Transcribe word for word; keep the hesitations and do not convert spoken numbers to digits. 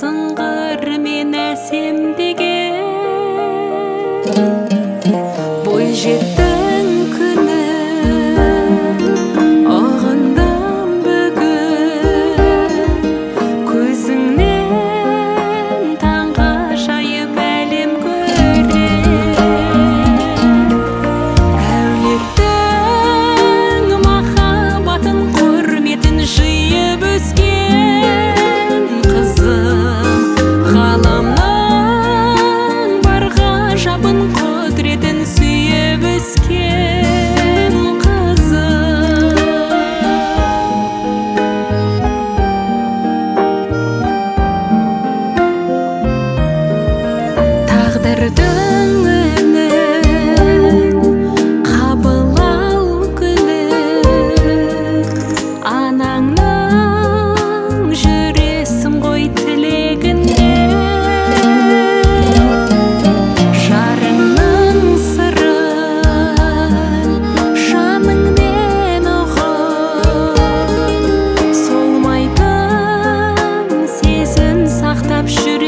сыңғыр мен әсемдеген бойжеттің күні ұғындым бүгін көзіңнен таңғажайып әлем көрем әулеттің махаббатын құрметін жиып өскен қызым ғаламның бар ғажабын құдіретін сүйіп өскен қызым тағдырдың үнін қабылдау күні анаңның жүресің ғой тілегіне жарыңның сырын жаныңмен ұғып солмайтын сезім сақтап жүр